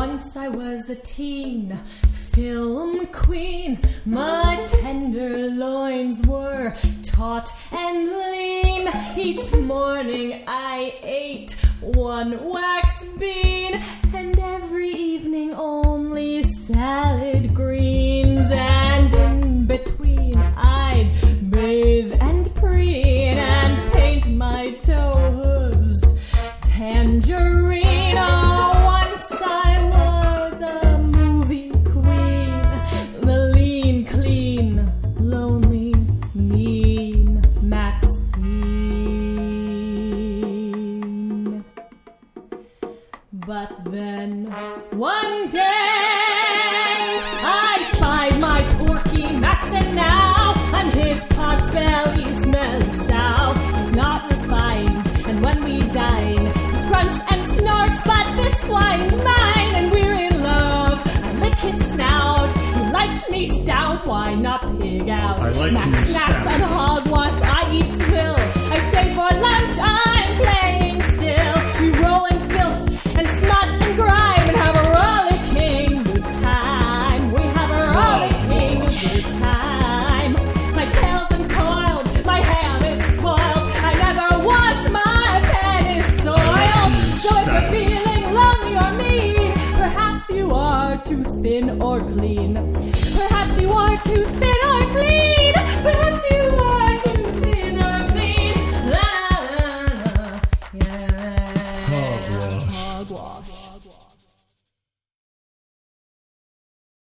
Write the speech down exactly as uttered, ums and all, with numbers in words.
Once I was a teen, film queen. My tender loins were taut and lean. Each morning I ate one wax bean, and every evening only salad greens. And in between I'd bathe and preen and paint my toe hoods tangerine. Oh, once I was a movie queen, the lean, clean, lonely, mean Maxine. But then one day I spied my porky Max, and now I'm his pot-belly smelly sow. He's not refined, and when we dine, he grunts and snorts, but this swine's mine, and we're in love. I lick his snout, he likes me stout, why not pig out? I like Max me snacks stout. on hogwash, I eat swill. I stayed for lunch, I'm playing still. We roll in filth and smut and grime and have a rollicking good time. We have a rollicking good time. My tail's uncoiled, my ham is spoiled. I never wash, my pen is soiled. So if you're feeling lonely or mean, perhaps you are too thin or clean. Perhaps you are too thin